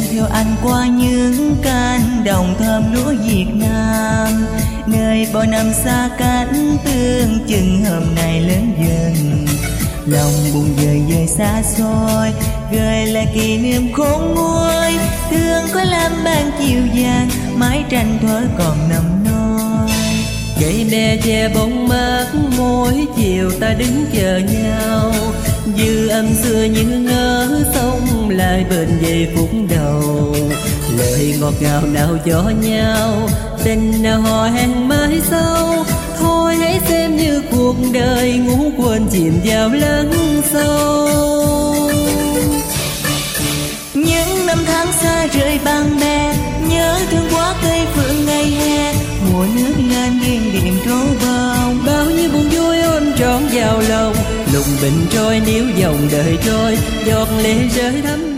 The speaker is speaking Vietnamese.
theo anh qua những cánh đồng thơm lúa Việt Nam, nơi bao năm xa cách tương chừng hôm nay lớn dần. Lòng buồn dời dời xa xôi, gợi lại kỷ niệm khôn nguôi. Thương có lam ban chiều vàng, mái tranh thuở còn nằm nôi. Cây me che bóng mát, mỗi chiều ta đứng chờ nhau. Dư âm xưa như ngỡ sống lại bên giây phút đầu. Lời ngọt ngào nào cho nhau, tình nào hò hẹn mãi sau. Thôi hãy xem như cuộc đời ngủ quên chìm vào lắng sâu. Những năm tháng xa rời bạn bè, nhớ thương quá cây phượng ngày hè. Mùa nước ngàn nghiêng điểm trố bông, bao nhiêu buồn vui ôm trọn vào lòng. Lùng bình trôi níu dòng đời trôi, giọt lệ rơi thấm